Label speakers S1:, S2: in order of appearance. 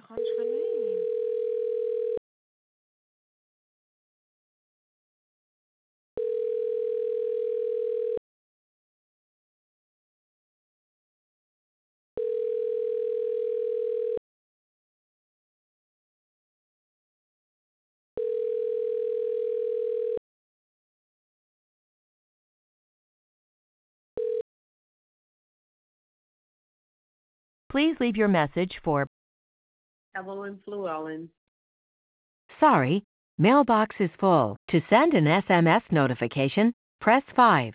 S1: Contraname.
S2: Please leave your message for
S3: Evelyn Llewellyn.
S2: Sorry, mailbox is full. To send an SMS notification, press 5.